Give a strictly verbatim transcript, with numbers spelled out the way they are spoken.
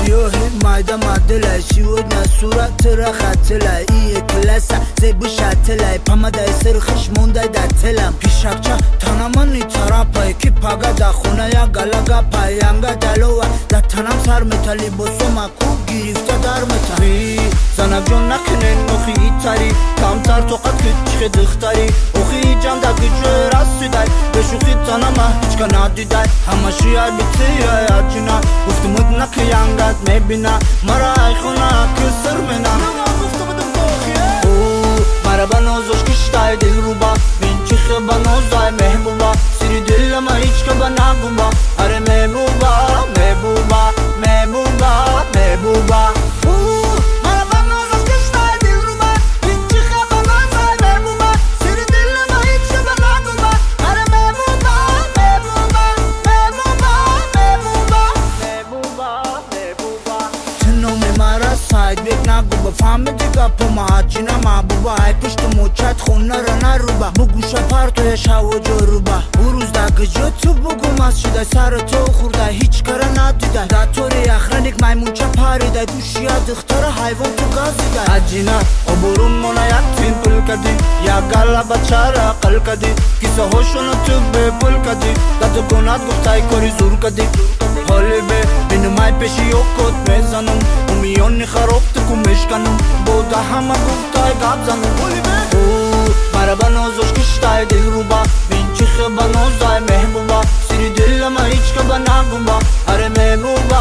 سیاهی مایده مدلای شیود صورت را خطلای ای کلاسا زیبو شتلای پامده سرخش مونده در تلم پیشکچه تنمانی تراپای کی پاگا دا خونه یا گلگا پاینگا دلوه در تنم سر متالی بسو مکو گریفته در متالی زنک جون نکنه نخی تاری کمتر توقت کچخ دختاری اوخی جان دا گجه راستی دای بشوخی تنمه هیچ که ندیدای همه شیار بیتی یا یاجینا گفتمود نکه ینگت میبینا مرا ای خونه کسر مینا مرا بنازوش کشتای دل رو با من چیخه بنازای محبوبا سری دل ما هیچ که بناگوبا اره محبوبا محبوبا محبوبا محبوبا مرا بنازوش کشتای دل رو با من چیخه بنازای محبوبا سری دل ما هیچ که بناگوبا اره محبوبا محبوبا محبوبا محبوبا محبوبا محبوبا تنوم مرا ساید بیت نگوبا فهمیدی گپا مهاجینا محبوبا ای پشت موچت خونه را نروبا بگوشه پرتو شو و جروبا بروز دا گجو تو بگو مست شده سر تو خورده هیچ کاره ندیده دا طوری اخرانیک میمونچه پاریده گوشی ها دختر حیوان تو گازیده اجینا عبورون مونه یک تین پل کدی یا گلا بچه را قل کدی کسا هوشونو تو به پل کدی دا تو گنات گفتای کاری زور کدی حالی به بینو مای پیشی یوکوت میزنم امیونی خروبت کو مشکنم بوده همه گفتای گاب زنم حالی به مرا بنازوش کشتای دل رو با من چیخه بنازای محبوبا سری دل ما هیچ که بناگوبا اره محبوبا